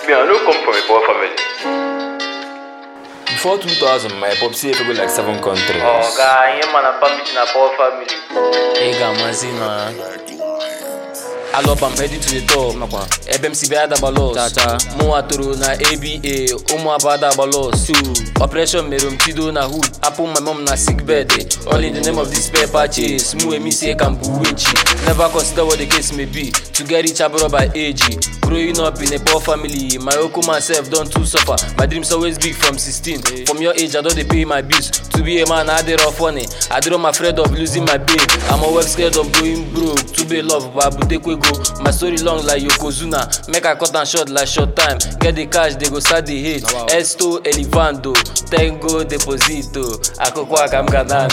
Me, I don't come from a poor family. Before 2000, my pop say go like 7 countries. Oh, guy, you man a family in a poor family. Hey, Gamazina. Alo pam heading to the top. FMC bada balos. Muaturu na ABA. Bada balos. Operation Merum Tido na hood. Apple my mom na sick bed. All in the name of this paper chase. Mu emi say Kambuwechi. Never consider what the case may be. To get rich abroad by age. Growing up in a poor family, my uncle myself don't too suffer. My dreams always big from 16. From your age, I don't pay my bills. To be a man, I did rough funny. I am afraid of losing my babe. I'm always scared of going broke. To be loved, but go. My story long like Yokozuna. Make a cut and short like short time. Get the cash, they go start the hate. Esto, Elivando, Tengo, Deposito. Akokwa Kamgana,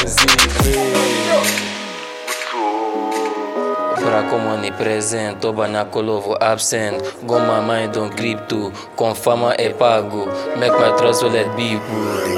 Para comone present, Obana Kolovo absent. Go my mind on crypto, confirma e pago. Make my trust wallet be good.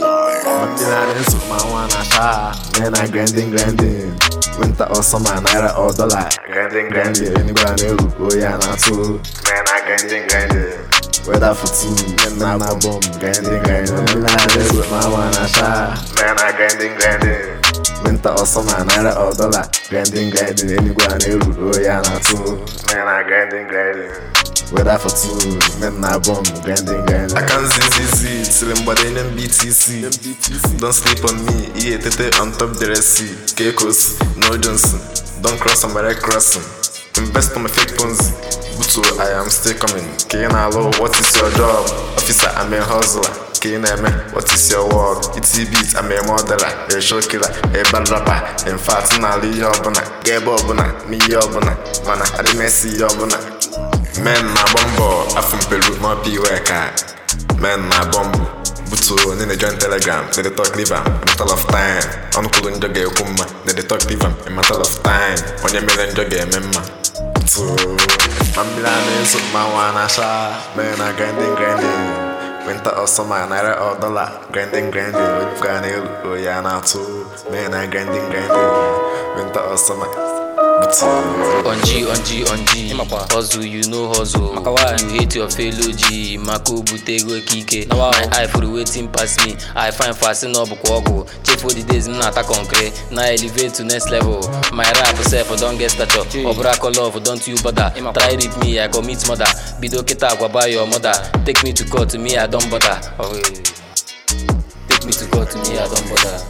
Man, I grinding. Winter or summer, naira or dollar. Grinding. Anybody know? Oh yeah, not too. Man, I grinding. Weather for two. Man, I bomb. Grinding. With my one, I shy. Man, I grinding. Winter or summer, naira or dollar. Grinding. Anybody know? Oh yeah, not too. Man, I grinding. Weather for two, men na bomb, grinding. I can't see, till I'm body in BTC. Don't sleep on me, EATT on top the Sea. Kekos, no Johnson, don't cross on my red crossing. Invest on my fake Ponzi, Buto, I am still coming. Kena low, what is your job? Officer, I'm a hustler. Kena, what is your work? It's beat, I'm a modeler, a show killer, a bad rapper. In fact, now Lee Yobuna, Gabobuna, me Yobuna, Mana, I didn't see Yobuna. Men na bombo, afum Peru, my worker. Men na bombo, Buto, in the joint telegram, they talk live a matter of time. On couldn't jog a kuma, they talk live a matter of time. On your million jog a memma. So, I'm blind, my one asha. Men are grinding. Winter or summer, naira or dollar. Grinding. When you've got oh yeah, now too. Men are grinding. Winter or summer. On G. Hustle, you know hustle. You hate your fellow G. Mako Butego Kike. My eye for the waiting past me. I find fasting up Kwago. Check for the days, not a concrete. Now elevate to next level. My rap self, don't get stature. Obrako love, don't you bother. Try rip me, I commit mother. Bidoketa, by your mother. Take me to court, to me, I don't bother. Take me to court, to me, I don't bother.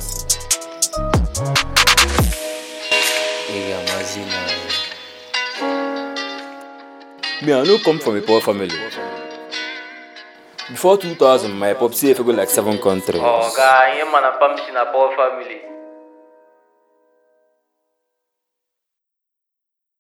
Me, I don't come from a poor family. Before 2000, my pop say go like 7 countries. Oh, guy, you man a family in a poor family.